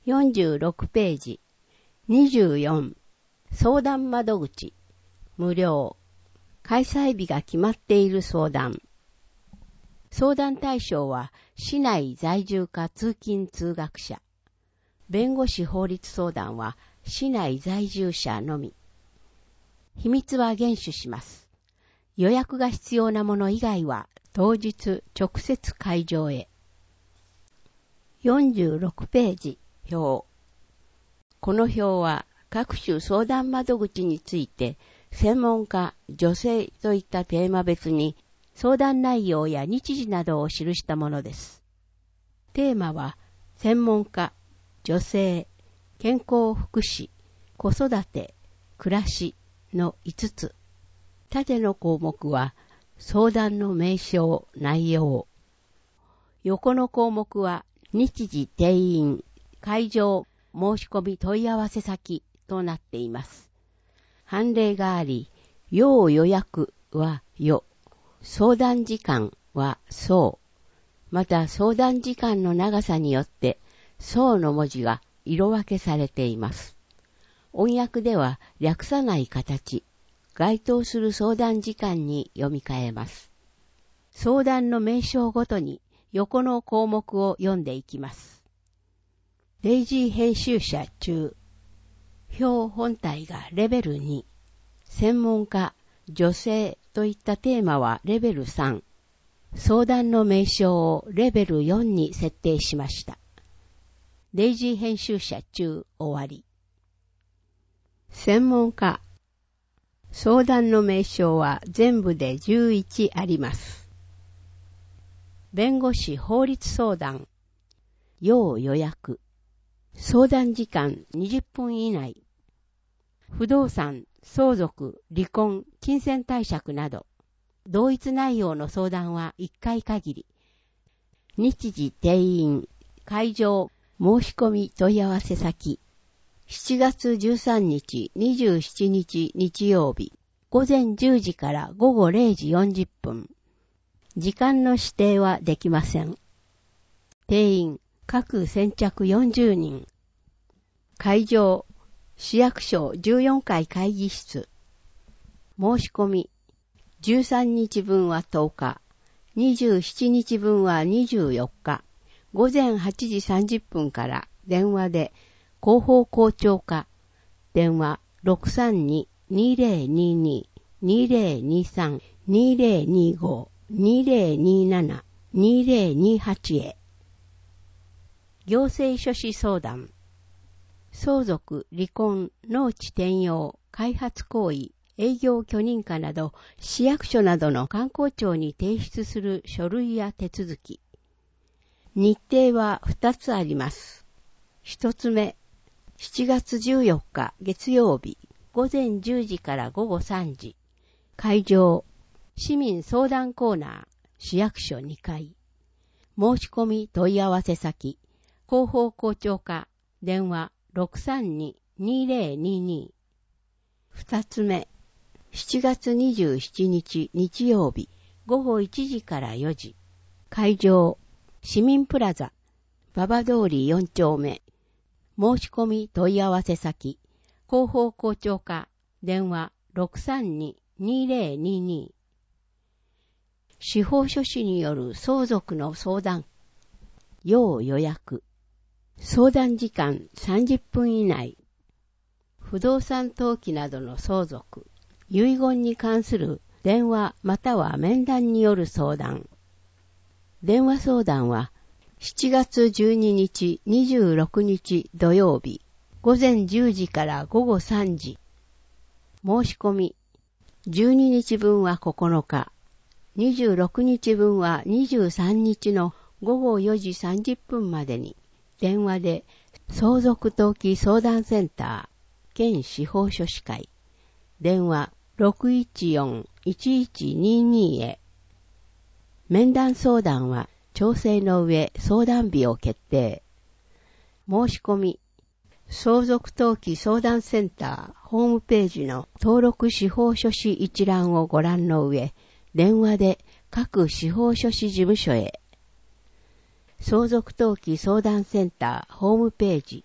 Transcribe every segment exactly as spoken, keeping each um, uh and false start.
よんじゅうろくページ。にじゅうよん。相談窓口。無料。開催日が決まっている相談。相談対象は市内在住か通勤通学者。弁護士法律相談は市内在住者のみ。秘密は厳守します。予約が必要なもの以外は当日直接会場へ。よんじゅうろくページ。表。この表は各種相談窓口について専門家、女性といったテーマ別に相談内容や日時などを記したものです。テーマは専門家、女性、健康福祉、子育て、暮らしのいつつ。縦の項目は相談の名称、内容。横の項目は日時、定員、会場、申し込み問い合わせ先となっています。判例があり、要予約は予、相談時間は相、また相談時間の長さによって相の文字が色分けされています。音訳では略さない形、該当する相談時間に読み替えます。相談の名称ごとに横の項目を読んでいきます。デイジー編集者中。表本体がレベルに。専門家、女性といったテーマはレベルさん。相談の名称をレベルよんに設定しました。デイジー編集者中終わり。専門家。相談の名称は全部でじゅういちあります。弁護士法律相談。要予約。相談時間にじゅっぷん以内。不動産、相続、離婚、金銭貸借など、同一内容の相談はいっかい限り。日時、定員、会場、申し込み問い合わせ先。しちがつじゅうさんにち、にじゅうしちにち日曜日、午前じゅうじから午後れいじよんじゅっぷん。時間の指定はできません。定員、各先着よんじゅうにん。会場、市役所じゅうよんかい会議室。申し込み、じゅうさんにちぶんはとおか、にじゅうしちにちぶんはにじゅうよっか、午前はちじさんじゅっぷんから電話で広報校長課、電話 ろくさんに にぜろにに にぜろにさん にぜろにご にぜろになな にぜろにはち へ。行政書士相談。相続、離婚、農地転用、開発行為、営業許認可など、市役所などの官公庁に提出する書類や手続き。日程はふたつあります。一つ目、しちがつじゅうよっか月曜日、午前じゅうじから午後さんじ。会場、市民相談コーナー、市役所にかい。申し込み問い合わせ先、広報校長課、電話 ろくさんに にぜろにに。二つ目、しちがつにじゅうしちにち日曜日、午後いちじからよじ。会場、市民プラザ、馬場通りよんちょうめ。申し込み問い合わせ先、広報校長課、電話 ろくさんに にぜろにに。司法書士による相続の相談。要予約。相談時間さんじゅっぷん以内。不動産登記などの相続。遺言に関する電話または面談による相談。電話相談はしちがつじゅうににち、にじゅうろくにち土曜日、午前じゅうじから午後さんじ。申し込み、じゅうににちぶんはここのか、にじゅうろくにちぶんはにじゅうさんにちの午後よじさんじゅっぷんまでに、電話で相続登記相談センター、県司法書士会、電話 ろくいちよん いちいちにに へ。面談相談は調整の上相談日を決定。申し込み、相続登記相談センターホームページの登録司法書士一覧をご覧の上、電話で各司法書士事務所へ。相続登記相談センターホームページ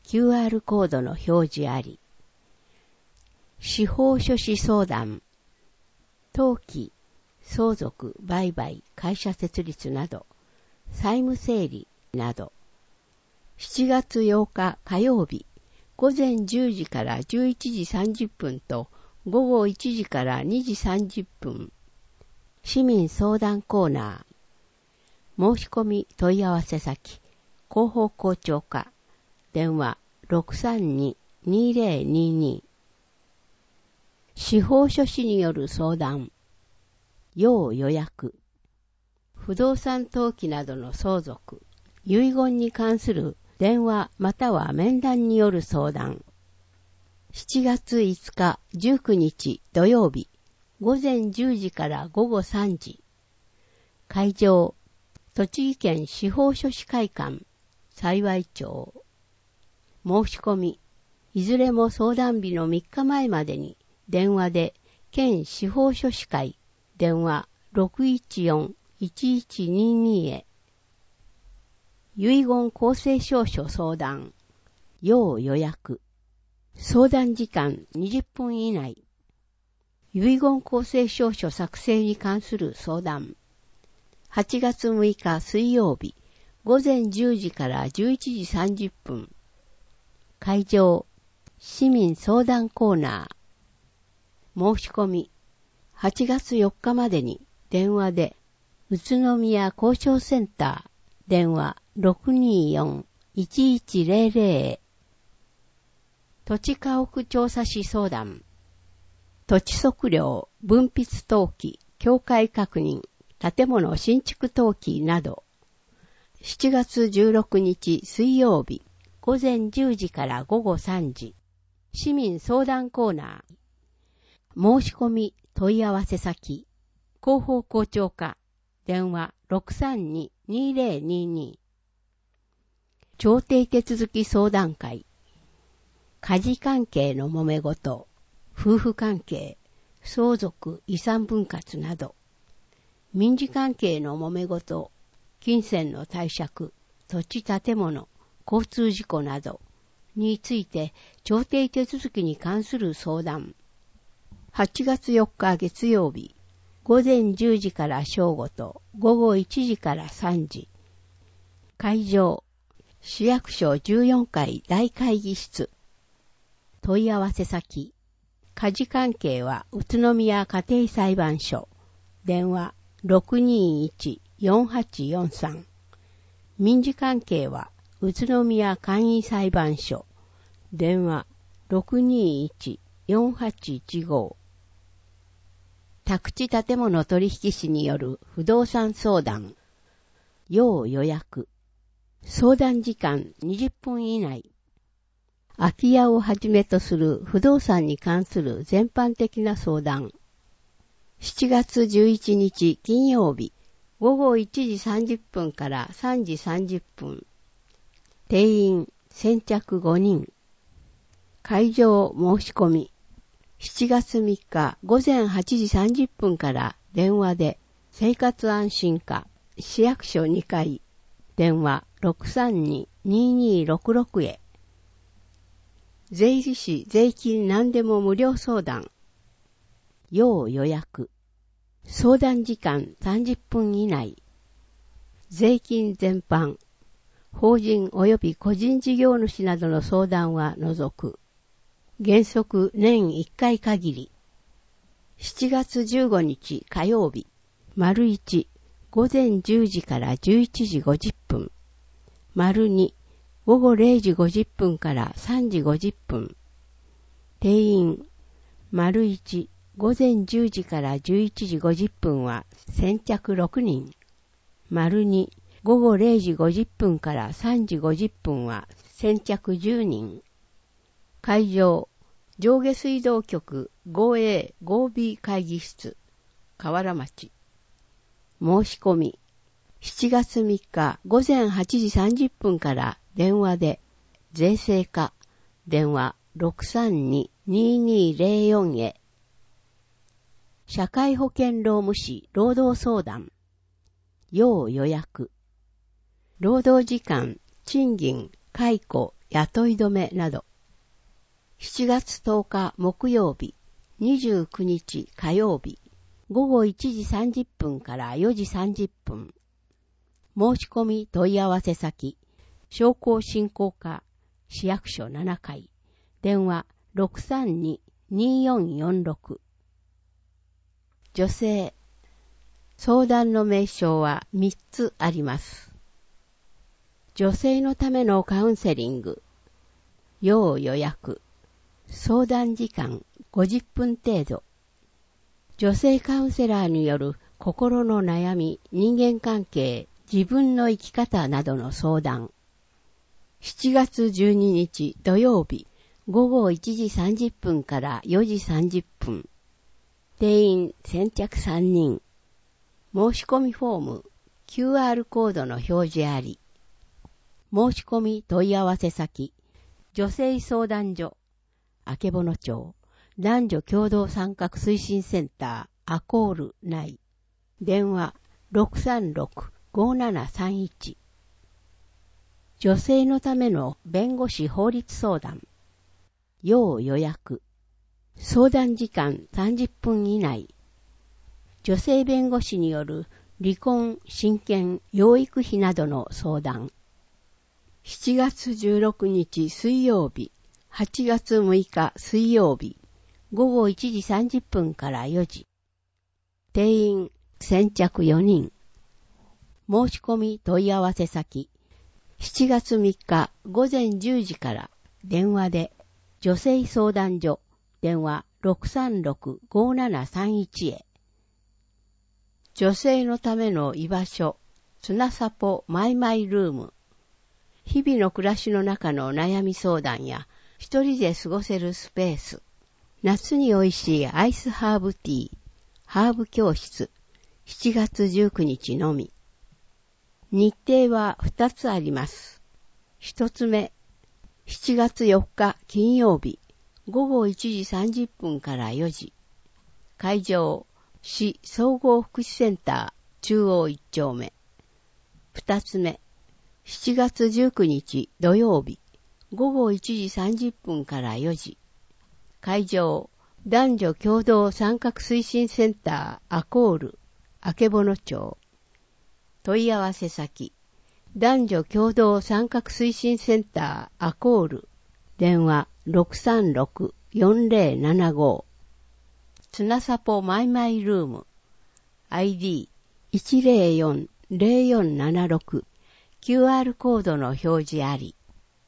キューアール コードの表示あり。司法書士相談、登記、相続、売買、会社設立など、債務整理など、しちがつようか火曜日、午前じゅうじからじゅういちじさんじゅっぷんと午後いちじからにじさんじゅっぷん、市民相談コーナー、申し込み問い合わせ先、広報校長課、電話 ろくさんに にぜろにに、司法書士による相談、要予約、不動産登記などの相続、遺言に関する電話または面談による相談。しちがついつかじゅうくにち土曜日、午前じゅうじから午後さんじ。会場、栃木県司法書士会館、幸町。申し込み、いずれも相談日のみっかまえまでに電話で県司法書士会電話 ろくいちよん いちいちにに へ。遺言公正証書相談、要予約。相談時間にじゅっぷん以内。遺言公正証書作成に関する相談。はちがつむいか水曜日、午前じゅうじからじゅういちじさんじゅっぷん。会場、市民相談コーナー。申し込み、はちがつよっかまでに電話で、宇都宮交渉センター、電話 ろくによん いちいちぜろぜろ へ。土地家屋調査士相談、土地測量、分筆登記、境界確認、建物新築登記など、しちがつじゅうろくにち水曜日、午前じゅうじから午後さんじ、市民相談コーナー、申し込み問い合わせ先、広報校長課、電話 ろくさんに にぜろにに。調停手続き相談会、家事関係の揉め事、夫婦関係、相続、遺産分割など、民事関係の揉め事、金銭の貸借、土地建物、交通事故などについて調停手続きに関する相談。はちがつよっか月曜日、午前じゅうじから正午と午後いちじからさんじ。会場、市役所じゅうよんかい大会議室。問い合わせ先、家事関係は宇都宮家庭裁判所。電話 ろくにいち よんはちよんさん。民事関係は宇都宮簡易裁判所。電話 ろくにいち よんはちいちご。宅地建物取引士による不動産相談。要予約。相談時間にじゅっぷん以内。空き家をはじめとする不動産に関する全般的な相談。しちがつじゅういちにち金曜日、午後いちじさんじゅっぷんからさんじさんじゅっぷん。定員先着ごにん。会場申し込み。しちがつみっか午前はちじさんじゅっぷんから電話で生活安心課市役所にかい電話 ろくさんに ににろくろく へ。税理士税金何でも無料相談。要予約。相談時間さんじゅっぷん以内。税金全般。法人及び個人事業主などの相談は除く。原則年いっかい限り。しちがつじゅうごにち火曜日、丸いち、午前じゅうじからじゅういちじごじゅっぷん。丸に、午後れいじごじゅっぷんからさんじごじゅっぷん。定員、丸いち、午前じゅうじからじゅういちじごじゅっぷんは先着ろくにん。丸に、午後れいじごじゅっぷんからさんじごじゅっぷんは先着じゅうにん。会場、上下水道局 ごエーごビー 会議室、河原町。申し込み、しちがつみっか午前はちじさんじゅっぷんから電話で、税制課、電話 ろくさんに ににぜろよん へ。社会保険労務士労働相談。要予約。労働時間、賃金、解雇、 雇い止めなど。しちがつとおか木曜日、にじゅうくにち火曜日、ごごいちじさんじゅっぷんからよじさんじゅっぷん。申し込み問い合わせ先、商工振興課市役所ななかい、電話 ろくさんに にーよんよんろく。女性、相談の名称はみっつあります。女性のためのカウンセリング、要予約、相談時間ごじゅっぷん程度。女性カウンセラーによる心の悩み、人間関係、自分の生き方などの相談。しちがつじゅうににち土曜日、ごごいちじさんじゅっぷんからよじさんじゅっぷん。定員先着さんにん。申し込みフォーム、キューアール コードの表示あり。申し込み問い合わせ先、女性相談所、あけぼの町、男女共同参画推進センター、アコール内。電話 ろくさんろく ごーななさんいち。女性のための弁護士法律相談。要予約。相談時間さんじゅっぷん以内。女性弁護士による離婚、親権、養育費などの相談。しちがつじゅうろくにち水曜日、はちがつむいか水曜日、ごごいちじさんじゅっぷんからよじ。定員先着よにん。申し込み問い合わせ先、しちがつみっかごぜんじゅうじから電話で、女性相談所、電話 ろくさんろく ごーななさんいち へ。女性のための居場所、つなさぽマイマイルーム。日々の暮らしの中の悩み相談や、一人で過ごせるスペース。夏に美味しいアイスハーブティー、ハーブ教室、しちがつじゅうくにちのみ。日程はふたつあります。一つ目、しちがつよっか金曜日、ごごいちじさんじゅっぷんからよじ。会場、市総合福祉センター中央一丁目。二つ目、しちがつじゅうくにち土曜日、ごごいちじさんじゅっぷんからよじ。会場、男女共同参画推進センターアコール、あけぼの町。問い合わせ先、男女共同参画推進センターアコール、電話 ろくさんろく よんぜろななご。つなさぽマイマイルーム、アイディーいちぜろよん ぜろよんななろく、キューアール コードの表示あり。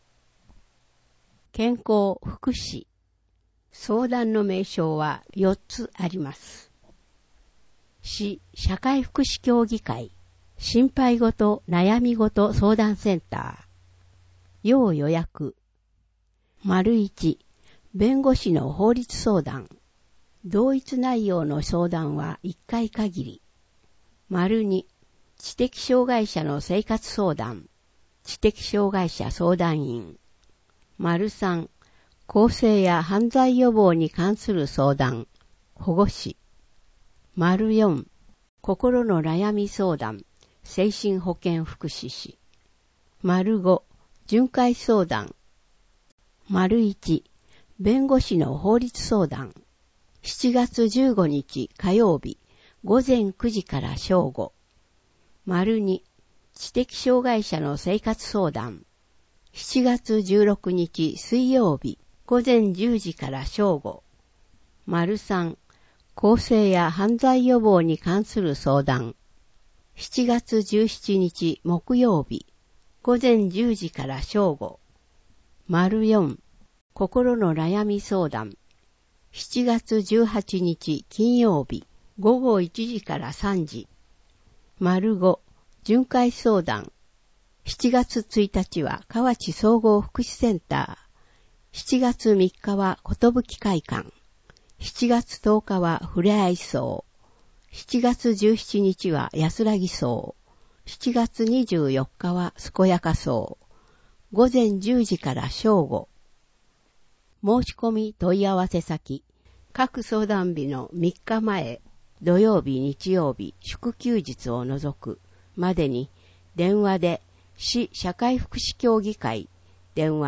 健康福祉。相談の名称はよっつあります。市社会福祉協議会、心配ごと悩みごと相談センター。要予約。丸いち、弁護士の法律相談。同一内容の相談はいっかい限り。丸に、知的障害者の生活相談。知的障害者相談員。丸さん、更生や犯罪予防に関する相談。保護士。丸よん、心の悩み相談。精神保健福祉士。丸ご、巡回相談。丸いち、弁護士の法律相談。しちがつじゅうごにち火曜日、ごぜんくじから正午。丸に、知的障害者の生活相談。しちがつじゅうろくにち水曜日、ごぜんじゅうじから正午。丸さん、更生や犯罪予防に関する相談。しちがつじゅうしちにち木曜日、ごぜんじゅうじから正午。丸よん、心の悩み相談。しちがつじゅうはちにち金曜日、ごごいちじからさんじ。丸ご、巡回相談。しちがつついたちは河内総合福祉センター。しちがつみっかは寿会館。しちがつとおかはふれあい荘。しちがつじゅうしちにちは安らぎ荘。しちがつにじゅうよっかは健やか荘。ごぜんじゅうじから正午。申し込み問い合わせ先、各相談日のみっかまえ、土曜日、日曜日、祝休日を除くまでに電話で市社会福祉協議会、電話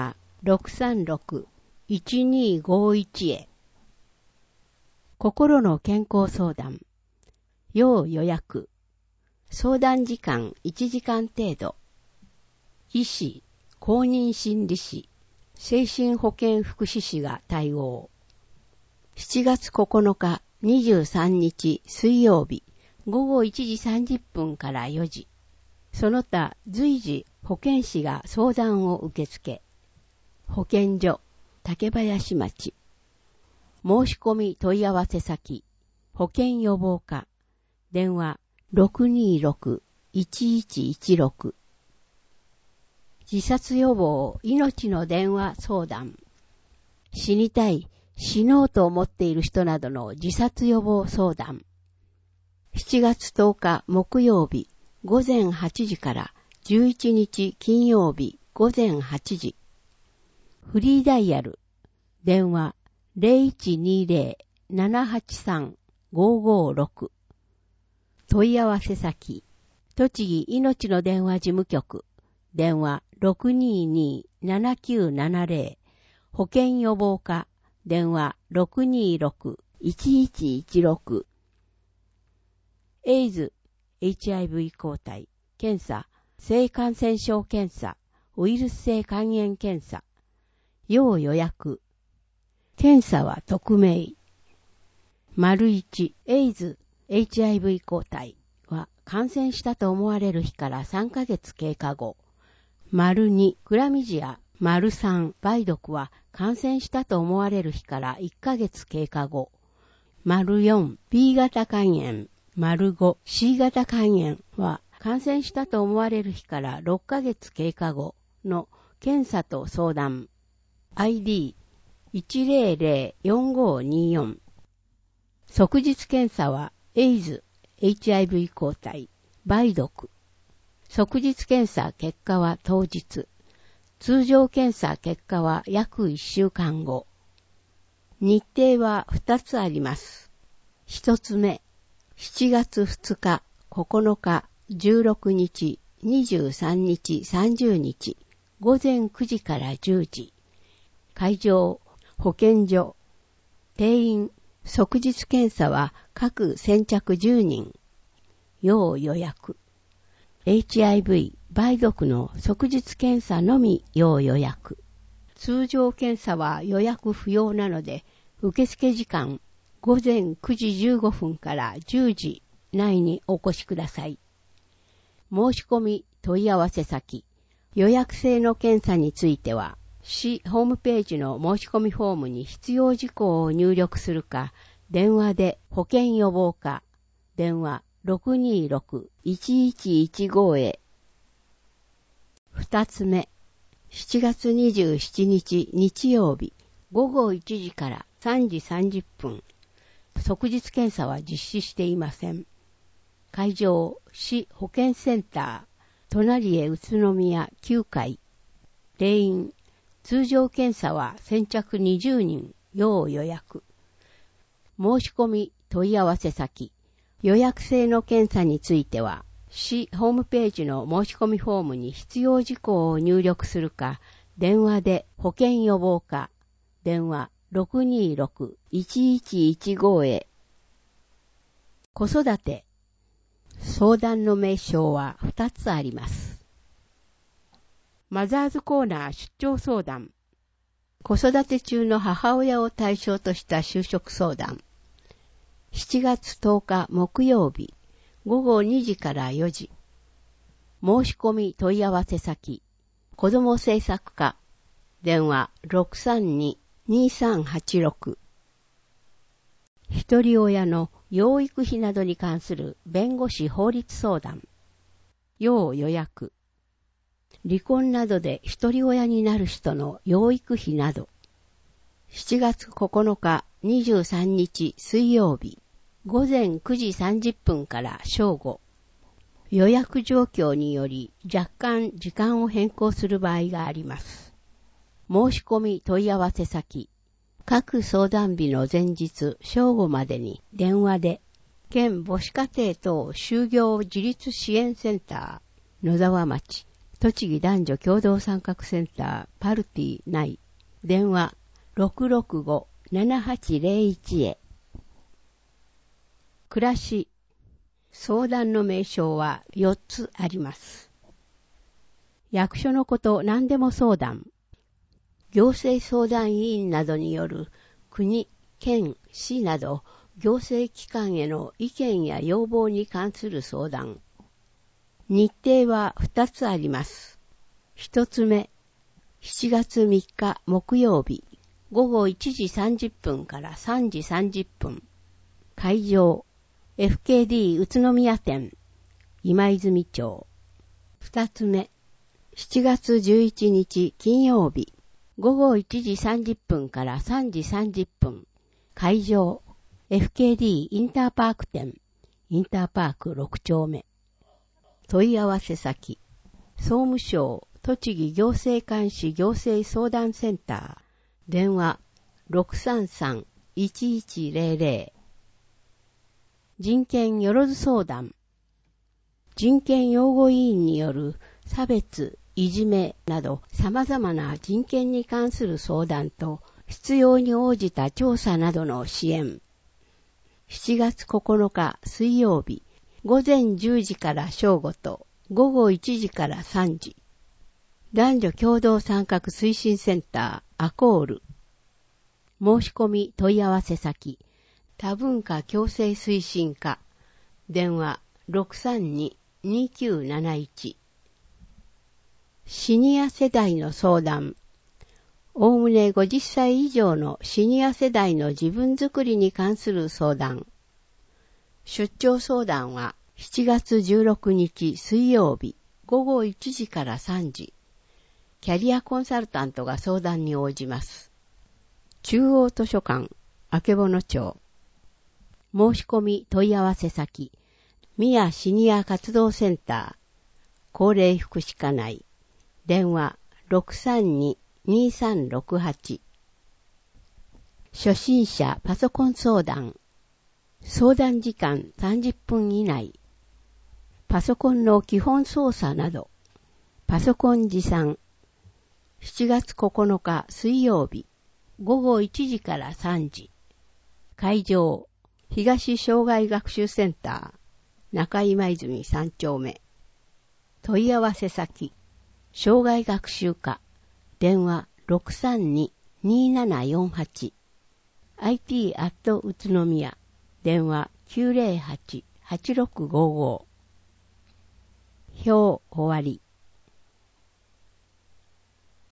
ろくさんろく いちにごいち へ。心の健康相談。要予約。相談時間いちじかん程度。医師、公認心理師、精神保健福祉士が対応。しちがつここのかにじゅうさんにち水曜日ごごいちじさんじゅっぷんからよじ。その他随時保健師が相談を受け付け。保健所、竹林町。申し込み問い合わせ先、保健予防課。電話 ろくにーろく いちいちいちろく。自殺予防命の電話相談。死にたい、死のうと思っている人などの自殺予防相談。しちがつとおか木曜日ごぜんはちじからじゅういちにち金曜日ごぜんはちじ。フリーダイヤル。電話 ゼロいちにゼロ ななはちさん ごごろく。問い合わせ先、栃木いのちの電話事務局。電話 ろくにーにー ななきゅうななゼロ。保健予防課。電話 ろくにーろく いちいちいちろく。エイズ、エイチアイブイ 抗体、検査、性感染症検査、ウイルス性肝炎検査。要予約。検査は匿名。丸いち、エイズ、エイチアイブイ 抗体は感染したと思われる日からさんかげつ経過後。丸に、クラミジア。丸さん、梅毒は感染したと思われる日からいっかげつ経過後。丸よん、ビー 型肝炎。丸ご、シー 型肝炎は感染したと思われる日からろっかげつ経過後の検査と相談。アイディーいちゼロゼロよんごによん。即日検査はエイズ、エイチアイブイ 抗体、梅毒。即日検査結果は当日。通常検査結果は約いっしゅうかんご。日程はふたつあります。ひとつめ、しちがつふつか、ここのか、じゅうろくにち、にじゅうさんにち、さんじゅうにち、ごぜんくじからじゅうじ。会場、保健所。定員、即日検査は各先着じゅうにん。要予約。エイチアイブイ、梅毒の即日検査のみ要予約。通常検査は予約不要なので、受付時間、ごぜんくじじゅうごふんからじゅうじ内にお越しください。申し込み問い合わせ先、予約制の検査については、市ホームページの申し込みフォームに必要事項を入力するか、電話で保健予防課、電話 ろくにーろく いちいちいちご へ。二つ目、しちがつにじゅうしちにち日曜日、ごごいちじからさんじさんじゅっぷん。即日検査は実施していません。会場、市保健センター、隣へ宇都宮きゅうかい。定員、通常検査は先着にじゅうにん、要予約。申し込み問い合わせ先、予約制の検査については、市ホームページの申し込みフォームに必要事項を入力するか、電話で保健予防課、電話 ろくにーろく いちいちいちご へ。子育て。相談の名称はふたつあります。マザーズコーナー出張相談。子育て中の母親を対象とした就職相談。しちがつとおか木曜日、ごごにじからよじ。申し込み問い合わせ先、子ども政策課、電話 ろくさんに にさんはちろく。一人親の養育費などに関する弁護士法律相談。要予約。離婚などで一人親になる人の養育費など。しちがつここのかにじゅうさんにち水曜日、ごぜんくじさんじゅっぷんから正午。予約状況により若干時間を変更する場合があります。申し込み問い合わせ先、各相談日の前日正午までに電話で、県母子家庭等就業自立支援センター、野沢町、 栃木男女共同参画センターパルティ内電話 ろくろくご ななはちゼロいち へ。暮らし相談の名称はよっつあります。役所のこと何でも相談。行政相談委員などによる国、県、市など行政機関への意見や要望に関する相談。日程はふたつあります。ひとつめ、しちがつみっか木曜日、ごごいちじさんじゅっぷんからさんじさんじゅっぷん。会場、エフケーディー 宇都宮店、今泉町。ふたつめ、しちがつじゅういちにち金曜日、ごごいちじさんじゅっぷんからさんじさんじゅっぷん。会場、エフケーディー インターパーク店、インターパークろくちょうめ。問い合わせ先、総務省栃木行政監視行政相談センター、電話 ろくさんさん いちいちゼロゼロ。人権よろず相談、人権擁護委員による差別、いじめなど様々な人権に関する相談と必要に応じた調査などの支援。しちがつここのか水曜日、ごぜんじゅうじから正午とごごいちじからさんじ。男女共同参画推進センターアコール。申し込み問い合わせ先、多文化共生推進課。電話 ろくさんに にきゅうなないち。シニア世代の相談。おおむねごじゅっさい以上のシニア世代の自分づくりに関する相談。出張相談はしちがつじゅうろくにち水曜日ごごいちじからさんじ。キャリアコンサルタントが相談に応じます。中央図書館、曙町。申し込み問い合わせ先、宮シニア活動センター、高齢福祉課内。電話 ろくさんに にさんろくはち。初心者パソコン相談。相談時間さんじゅっぷん以内。パソコンの基本操作など。パソコン持参。しちがつここのか水曜日、ごごいちじからさんじ。会場、東障害学習センター、中今泉さんちょうめ。問い合わせ先、障害学習課、電話 ろくさんに にななよんはち。アイティー アット宇都宮、電話 きゅうゼロはち はちろくごご。表終わり。